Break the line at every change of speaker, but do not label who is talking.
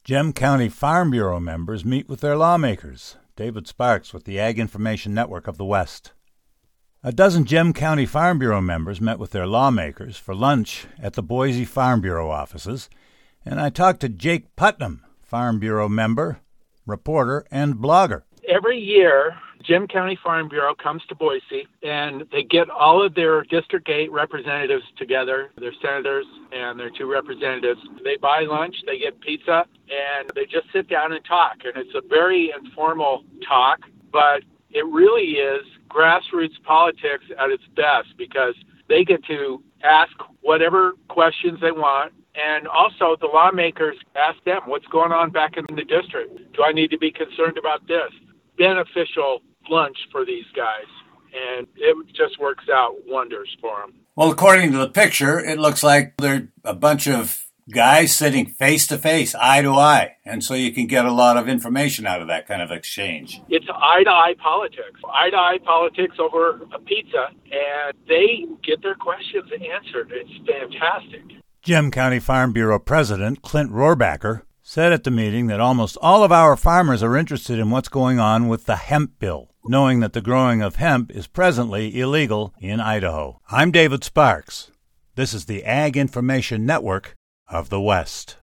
Gem County Farm Bureau members meet with their lawmakers. David Sparks with the Ag Information Network of the West. A dozen Gem County Farm Bureau members met with their lawmakers for lunch at the Boise Farm Bureau offices, and I talked to Jake Putnam, Farm Bureau member, reporter, and blogger.
Every year, Gem County Farm Bureau comes to Boise, and they get all of their District 8 representatives together, their senators and their 2 representatives. They buy lunch, they get pizza, and they just sit down and talk. And it's a very informal talk, but it really is grassroots politics at its best because they get to ask whatever questions they want. And also the lawmakers ask them, what's going on back in the district? Do I need to be concerned about this? Beneficial lunch for these guys, and it just works out wonders for them.
Well, according to the picture, it looks like they're a bunch of guys sitting face to face, eye to eye, and so you can get a lot of information out of that kind of exchange.
It's eye-to-eye politics. Eye-to-eye politics over a pizza, and they get their questions answered. It's fantastic.
Gem County Farm Bureau President Clint Rohrbacher said at the meeting that almost all of our farmers are interested in what's going on with the hemp bill, knowing that the growing of hemp is presently illegal in Idaho. I'm David Sparks. This is the Ag Information Network of the West.